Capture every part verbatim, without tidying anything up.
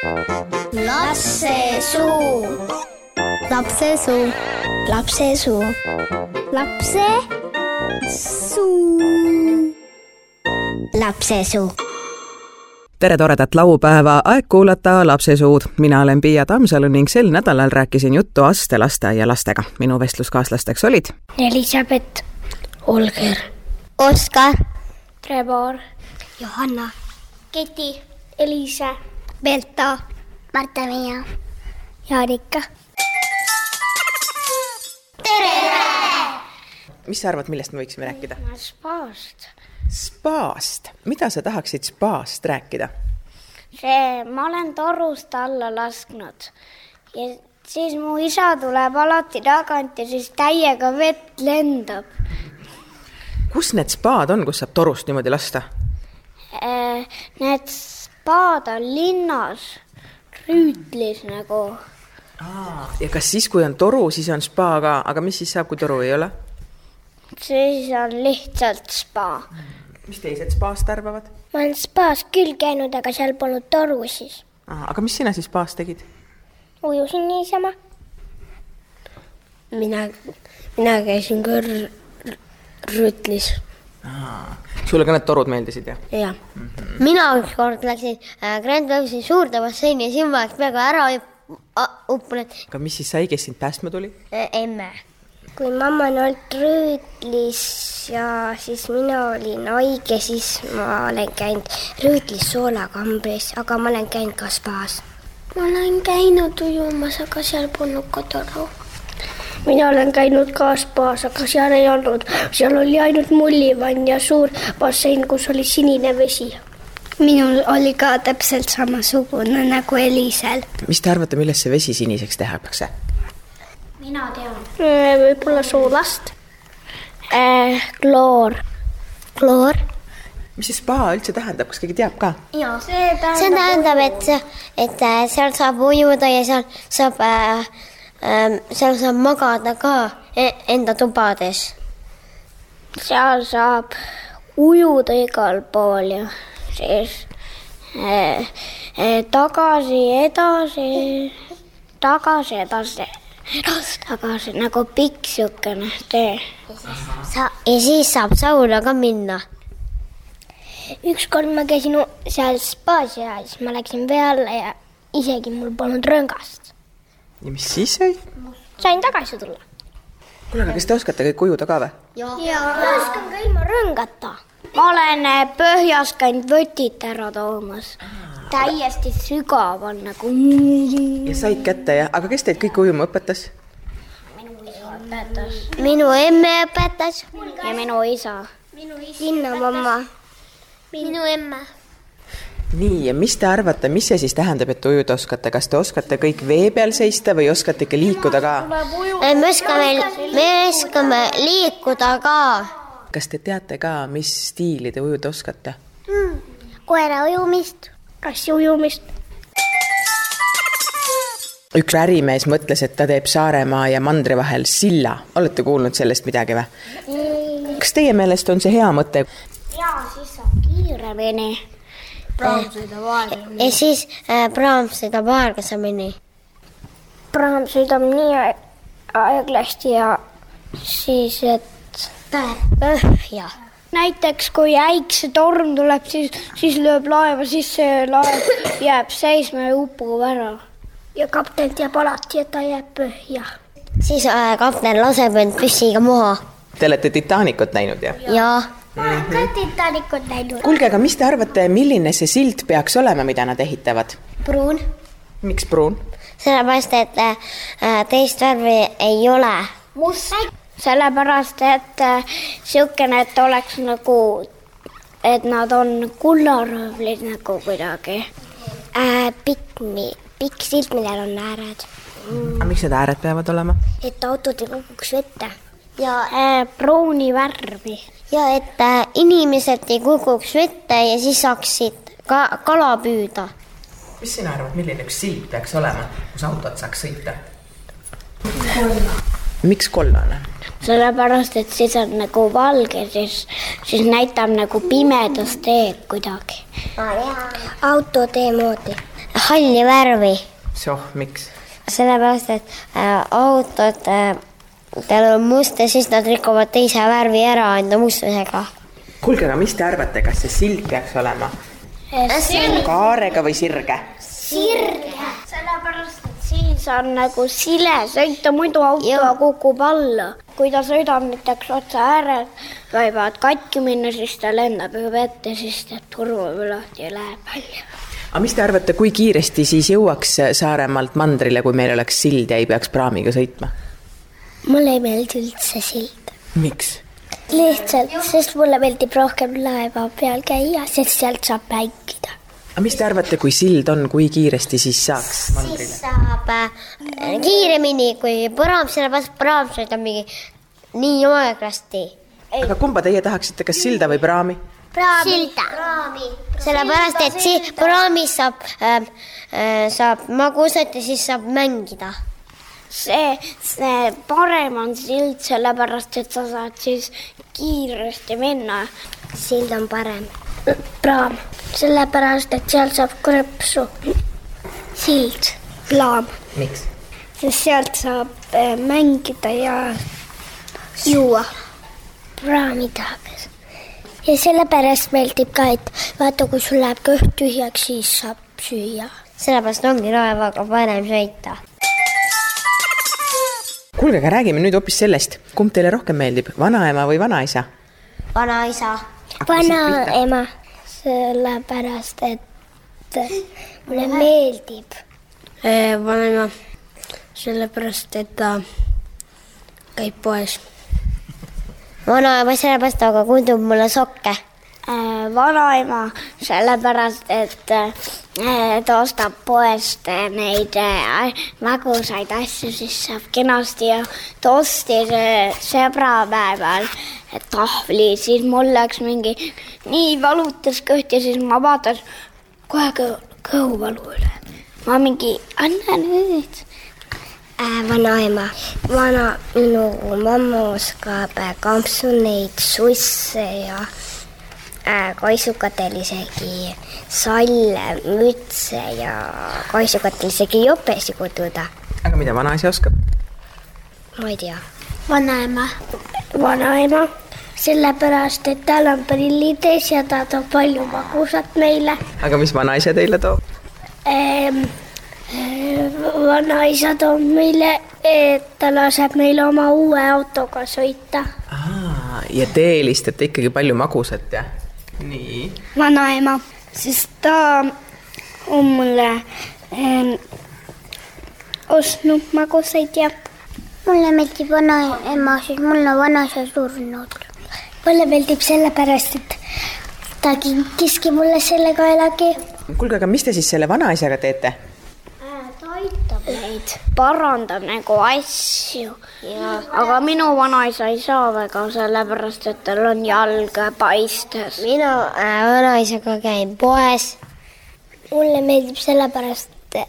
Lapsesuu. Lapsesuu. Lapsesuu. Lapsesuu. Lapsesuu. Tere toredat laupäeva, aeg kuulata Lapsesuud. Mina olen Piia Tammsalu ning sel nädalal rääkisin juttu Aste lasteaia lastega. Minu vestluskaaslasteks olid Elisabeth, Olger, Oskar, Trevor, Johanna, Keti, Elisa, Belta, Marta-Miia, Jaanika. Tere! Mis sa arvad, millest me võiksime rääkida? Spaast. Spaast. Mida sa tahaksid spaast rääkida? See, ma olen torust alla lasknud ja siis mu isa tuleb alati tagant ja siis täiega vett lendab. Kus need spaad on, kus saab torust niimoodi lasta? Need spaad on linnas, Rüütlis nagu. Ja kas siis, kui on toru, siis on spa ka, aga mis siis saab, kui toru ei ole? Siis on lihtsalt spa. Mis teised spaast arvavad? Ma olen spaas küll käinud, aga seal polnud toru siis. Aha, aga mis sina siis spaas tegid? Ujusin niisama. Mina, mina käisin ka Rüütlis. Sulle ka need torud meeldisid, jah? Ja. Mm-hmm. Mina üks kord läksin äh, Grand Wavesin suurde basseini ja siin vaheks peaaegu ära uppunud. Aga mis siis sai, kes sind päästma tuli? Emme. Kui mamma on olnud Rüütlis ja siis mina olin haige, siis ma olen käinud Rüütlis soolakambris, aga ma olen käinud ka spaas. Ma olen käinud ujumas, aga seal polnud ka toru. Mina olen käinud ka spaas, aga seal ei olnud. Seal oli ainult mullivann ja suur bassein, kus oli sinine vesi. Minul oli ka täpselt samasugune nagu Elisel. Mis te arvate, milles see vesi siniseks tehakse? Mina tean. Võib-olla soolast. Äh, kloor. Kloor. Mis see spa üldse tähendab, kas keegi teab ka? Jaa, see tähendab, see tähendab et, et seal saab ujuda ja seal saab, äh, seal saab magada ka enda tubades. Seal saab ujuda igal pool ja siis äh, tagasi, edasi, tagasi, edasi. Tagasi nagu pikk siukene tee. Sa, ja siis saab sauna ka minna. Ükskord ma käisin seal spaas ja siis ma läksin vee alla ja isegi mul polnud rõngast. Ja mis siis sai? Sain tagasi tulla. Kuule, aga kas te oskate kõik ujuda ka või? Jaa, ja, ma oskan ka ilma rõngata. Ma olen põhjas käinud võtit ära toomas. Täiesti sügav on nagu. Ja said kätte, jah? Aga kes teid kõik ujuma õpetas? Minu isa õpetas. Minu emme õpetas. Ja minu isa. Minu isa. Sinna mamma. Minu emme. Nii, ja mis te arvate, mis see siis tähendab, et te ujuda oskate? Kas te oskate kõik vee peal seista või oskate ikka liikuda ka? Me oskame, me oskame liikuda ka. Kas te teate ka, mis stiili te ujuda oskate? Hmm. Koera ujumist. Kassi ujumist. Üks ärimees mõtles, et ta teeb Saaremaa ja mandri vahel silla. Olete kuulnud sellest midagi või? Mm. Kas teie meelest on see hea mõte? Jaa, siis saab kiiremini. Praam sõidab aeglasemini. Ja siis äh, praam sõidab aeglasemini. Praam sõidab nii aeglasti ja siis, et põhja. Näiteks kui äiksetorm tuleb, siis, siis lööb laeva, siis see laev jääb seisma ja upub ära. Ja kapten teab alati, et ta jääb põhja. Siis äh, kapten laseb end püssiga maha. Te olete Titanicut näinud, jah? Jaa. Ma olen ka Titanicut näinud. Kuulge, aga mis te arvate, milline see silt peaks olema, mida nad ehitavad? Pruun. Miks pruun? Sellepärast, et äh, teist värvi ei ole. Must. Sellepärast, et äh, siukene, et oleks nagu, et nad on kullaröövlid nagu kuidagi. Äh, pikk, pikk silt, millel on ääred. Mm. Aga miks need ääred peavad olema? Et autod ei kukuks vette. Ja äh, pruuni värvi. Ja et äh, inimesed ei kukuks vette ja siis saaksid ka kala püüda. Mis sina arvad, milline üks silt peaks olema, kus autod saaks sõita? Kolla. Miks kollane? Sellepärast, et siis on nagu valge, siis, siis näitab nagu pimedas teed kuidagi. Autotee moodi. halli värvi. Soh, miks? Sellepärast, et äh, autod äh, tal on must ja siis nad rikuvad teise värvi ära enda mustusega. Kuulge, aga mis te arvate, kas see sild peaks olema? Kaarega või sirge? Sirge. Sellepärast, et siis on nagu sile sõita, muidu auto kukub alla. Kui ta sõidab näiteks otsa ääre, võivad katki minna, siis ta lendab juba ette, siis teeb turva lahti ja läheb välja. Aga mis te arvate, kui kiiresti siis jõuaks Saaremaalt mandrile, kui meil oleks sild ja ei peaks praamiga sõitma? Mulle ei meeldi üldse sild. Miks? Lihtsalt, sest mulle meeldib rohkem laeva peal käia, sest sealt saab mängida. Aga mis te arvate, kui sild on, kui kiiresti siis saaks mandrile? Siis saab äh, kiiremini kui praam, sellepärast praam sõidab mingi nii aeglasti. Aga kumba teie tahaksite, kas silda või praami? Praami. Praami. Sellepärast, et siis praamis saab, äh, äh, saab magusat ja siis saab mängida. See, see parem on sild, sellepärast, et sa saad siis kiiresti minna. Sild on parem. Praam, sellepärast, et seal saab krõpsu. Sild, plaam. Miks? Sest sealt saab äh, mängida ja juua. Praami tahaks. Ja sellepärast meeldib ka, et vaata, kui sul läheb kõht tühjaks, siis saab süüa. Sellepärast ongi laevaga parem sõita. Kuulge, aga räägime nüüd hoopis sellest, kumb teile rohkem meeldib, vanaema või vanaisa? Vanaisa. Vanaema, sellepärast, et mulle meeldib. Vanaema, sellepärast, et ta käib poes. Vanaema sellepärast, aga kundub mulle sokke. Vanaema sellepärast, et ta ostab poest neid magusaid asju, siis saab kenasti ja ta ostis sõbrapäeval tahvli, siis mul läks mingi nii valutas kõht ja siis ma vaatan kohe kõhuvalu üle. Ma mingi, anna nüüd. Vanaema. Vana minu mamma oskab kampsu neid susse ja kaisukatel isegi salle, mütse ja kaisukatel isegi jopesi kududa. Aga mida vanaisa oskab? Ma ei tea. Vanaema. Vanaema, sellepärast, et tal on prillides ja ta toob palju magusat meile. Aga mis vanaisa teile toob? Ehm... Vanaisa toob meile, et ta laseb meile oma uue autoga sõita. Aa, ja te eelistate ikkagi palju magusat, jah? Nii. Vanaema, sest ta on mulle ähm, ostnud magusaid ja mulle meeldib vanaema, sest mul on vanaisa surnud. Mulle meeldib sellepärast, et ta kinkiski mulle selle kaelagi. Kuulge, aga mis te siis selle vanaisaga teete? Aitab neid, parandab nagu asju. Ja. Aga minu vanaisa ei saa väga, sellepärast, et tal on jalg paistes. Minu äh, vanaisaga käin poes. Mulle meeldib sellepärast,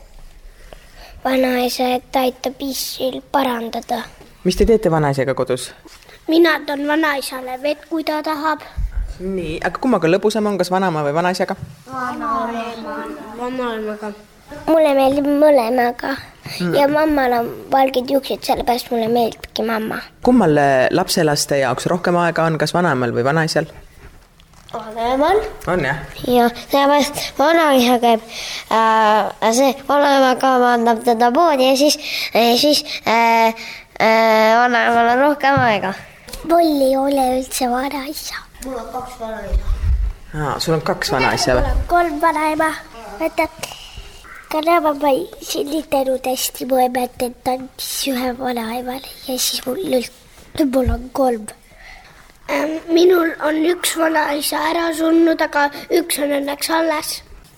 et vanaisa, et aitab issil parandada. Mis te teete vanaisaga kodus? Mina toon vanaisale vett, kui ta tahab. Nii, aga kummaga lõbusam on, kas vanaema või vanaisaga? Vanaema. Vanaemaga. Mulle meeldib mõlemaga mm. ja mammal on valged juuksed, sellepärast mulle meeldibki mamma. Kummal lapselaste jaoks rohkem aega on, kas vanaemal või vanaisal? Vanaemal. On, jah? Ja, sellepärast vanaisa käib, äh, see vanaema ka mandab teda poodi ja siis, äh, siis äh, äh, vanaemal on rohkem aega. Mul ei ole üldse vanaisa. Mul on kaks vanaisa. Aa, sul on kaks vanaisa või? Kolm vanaema. Võtab. Kana ma ei silitanud hästi, mu emad, et andis ühe vanaemale ja siis mul, mul on kolm. Minul on üks vanaisa ära surnud, aga üks on õnneks alles.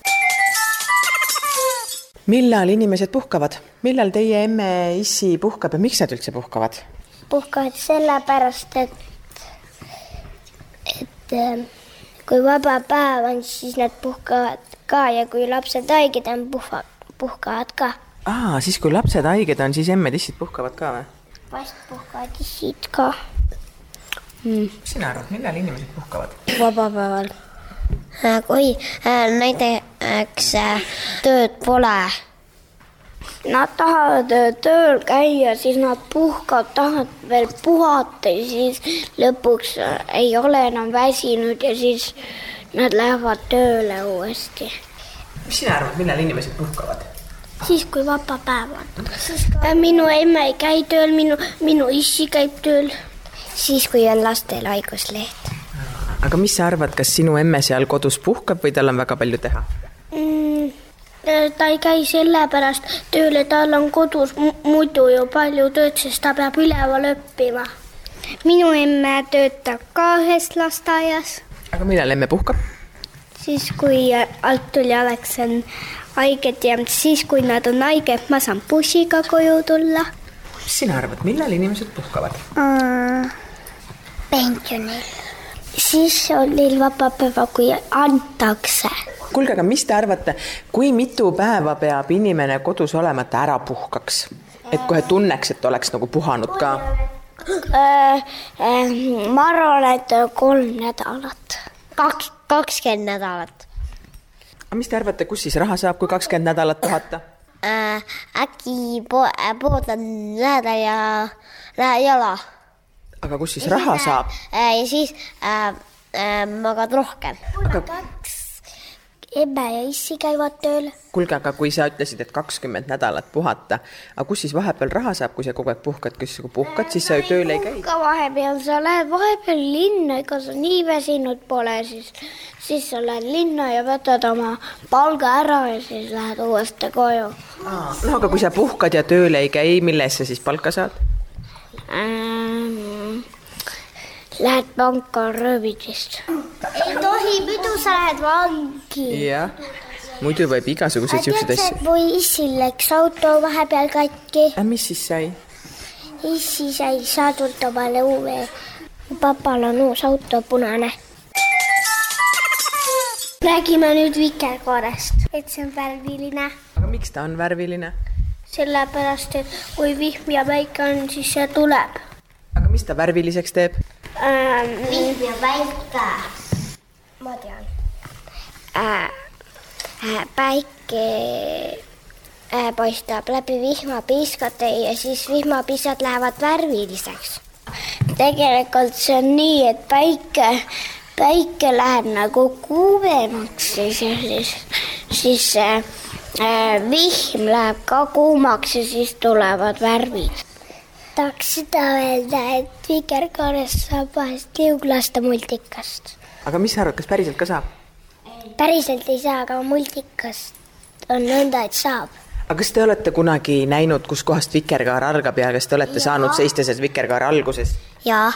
Millal inimesed puhkavad? Millal teie emme issi puhkab ja miks nad üldse puhkavad? Puhkavad sellepärast, et, et kui vaba päev on, siis nad puhkavad ka ja kui lapsed haiged on, puhva, puhkavad ka. Aa, siis kui lapsed haiged on, siis emmed issid puhkavad ka või? Vast puhkavad issid ka. Mm. Sina arvad, millal inimesed puhkavad? Vabapäeval. kui näiteks tööd pole. Nad tahavad tööl käia, siis nad puhkavad, tahavad veel puhata ja siis lõpuks ei ole enam väsinud ja siis nad lähevad tööle uuesti. Mis sina arvad, millal inimesed puhkavad? Siis kui vaba päev on. Minu emme ei käi tööl, minu, minu issi käib tööl. Siis kui on lastel haigusleht. Aga mis sa arvad, kas sinu emme seal kodus puhkab või tal on väga palju teha? Mm, ta ei käi selle pärast tööle, tal on kodus muidu ju palju tööd, sest ta peab üleval õppima. Minu emme töötab ka ühes lasteaias. Aga millal emme puhkab? Siis kui alt tuli Aleks on haiget ja siis kui nad on haiget, ma saan bussiga koju tulla. Mis sina arvad, millal inimesed puhkavad? Uh, pensionil. Siis on neil vaba päeva, kui antakse. Kuulge, aga mis te arvate, kui mitu päeva peab inimene kodus olema, et ära puhkaks? Et kohe tunneks, et oleks nagu puhanud ka? Uh, uh, ma arvan, et kolm nädalat. Kaks, kakskümmend nädalat. Aga mis te arvate, kus siis raha saab, kui kakskümmend nädalat puhata? Äh, äkki po- poodan lähedal ja lähe jala. Aga kus siis raha saab? Äh, ja siis äh, äh, magad rohkem. Aga... Kaks emme ja issi käivad tööl. Kuulge, aga kui sa ütlesid, et kakskümmend nädalat puhata, aga kus siis vahepeal raha saab, kui sa kogu aeg puhkad, kus sa puhkad, siis sa ju tööl ei käi? Ka vahepeal sa lähed vahepeal linna, ega sa nii väsinud pole, siis, siis sa lähed linna ja võtad oma palga ära ja siis lähed uuesti koju. Aa, no aga kui sa puhkad ja tööl ei käi, milles sa siis palka saad? Ähm, lähed panka röövidist. Ei tohi, muidu sa lähed vangi. Jah, muidu võib igasuguseid siuksed asju. Või issil läks auto vahepeal katki. Äh, mis siis sai? Issi sai saadult omale uue. Papal on uus auto, punane. Räägime nüüd vikerkaarest, et see on värviline. Aga miks ta on värviline? Sellepärast, et kui vihm ja päike on, siis see tuleb. Aga mis ta värviliseks teeb? Ähm, vihm ja päike. Ma tean. Äh, äh, päike äh, paistab läbi vihmapiiskate ja siis vihmapiisad lähevad värviliseks. Tegelikult see on nii, et päike, päike läheb nagu kuumemaks ja siis, siis äh, vihm läheb ka kuumaks ja siis tulevad värvid. Tahaks seda öelda, et vikerkaarest saab vahest liuglasta multikast. Aga mis sa arvad, kas päriselt ka saab? Päriselt ei saa, aga multikast on nõnda, et saab. Aga kas te olete kunagi näinud, kus kohast vikerkaar algab ja kas te olete ja. saanud seista selles vikerkaare alguses? Jaa.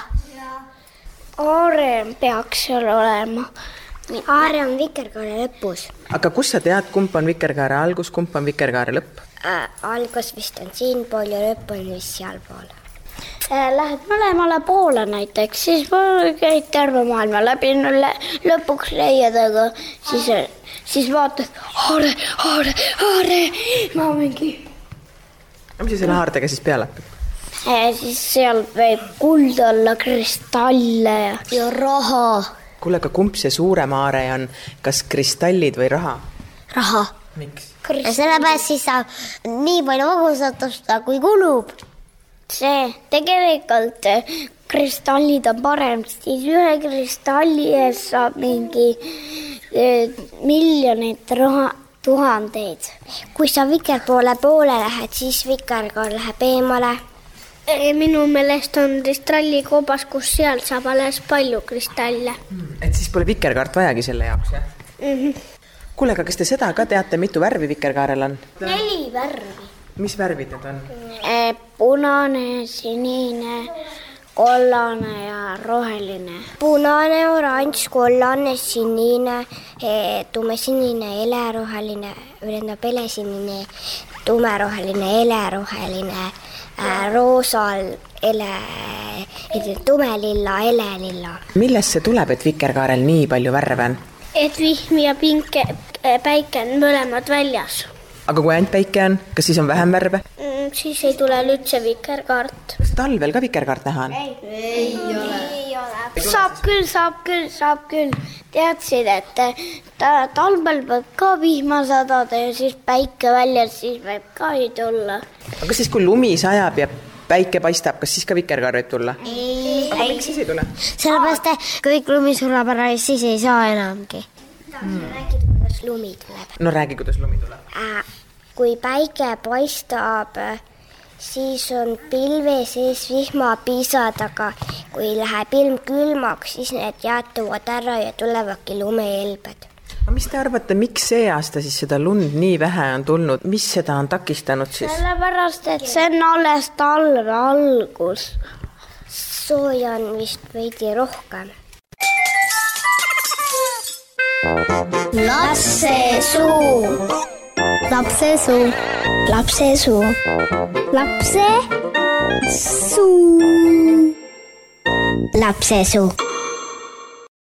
Aare peaks seal olema. Aare on vikerkaare lõpus. Aga kus sa tead, kumb on vikerkaare algus, kumb on vikerkaare lõpp? Äh, algus vist on siin pool ja lõpp on vist seal pool. Äh, lähed mõlemale poole näiteks, siis käid terve maailma läbi lõpuks leiad, aga siis, siis vaatad, aare, aare, aare, ma mingi... Mis sa selle haardega siis peale hakkad? Äh, siis seal võib kuld olla, kristalle ja, ja raha. Kuule, aga kumb see suurem aare on, kas kristallid või raha? Raha. Miks? Sellepärast siis saab nii palju magusatust, kui kulub. See tegelikult kristallid on parem, siis ühe kristalli ees saab mingi eh, miljonid raha, tuhandeid. Kui sa vikerpoole poole lähed, siis vikerkaar läheb eemale. Minu meelest on kristallikoobas, kus seal saab alles palju kristalle. Et siis pole vikerkaart vajagi selle jaoks, jah? Mm-hmm. Kuule, aga kas te seda ka teate, mitu värvi vikerkaarel on? Neli värvi. Mis värvid need on? Punane, sinine, kollane ja roheline. Punane, oranž, kollane, sinine, tumesinine, heleroheline, ülendab helesinine, tumeroheline, heleroheline, roosal, ele, tumelilla, helelilla. Millest see tuleb, et vikerkaarel nii palju värve on? Et vihm ja pinke, päike on mõlemad väljas. Aga kui ainult päike on, kas siis on vähem värve? Mm, siis ei tule üldse vikerkaart. Kas talvel ka vikerkaart näha on? Ei, ei ole. Ei ole. Saab küll, saab küll, saab küll. Teadsid, et ta, talvel võib ka vihma sadada ja siis päike välja, siis võib ka ei tulla. Aga siis, kui lumi sajab ja päike paistab, kas siis ka vikerkaar võib tulla? Ei. Aga miks siis ei tule? Sellepärast, et kõik lumi surab ära ja siis ei saa enamgi. Hmm. Räägid, kuidas lumi tuleb. No räägi, kuidas lumi tuleb. Äh, kui päike paistab, siis on pilve sees vihmapisad, aga kui läheb ilm külmaks, siis need jäätuvad ära ja tulevadki lumehelbed. Aga mis te arvate, miks see aasta siis seda lund nii vähe on tulnud? Mis seda on takistanud siis? Sellepärast, et see on alles talve algus. Sooja on vist veidi rohkem. Lapsesuu. Lapsesuu. Lapsesuu. Lapsesuu. Lapsesuu.